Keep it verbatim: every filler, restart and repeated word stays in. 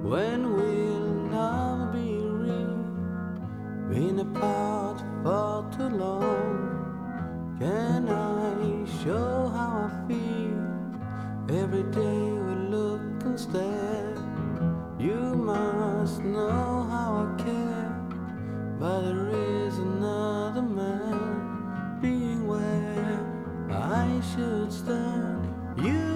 When will love be real? Been apart for too long. Can I show how I feel? Every day we look and stare. You must know how I care, but there is another man being where I should stand. You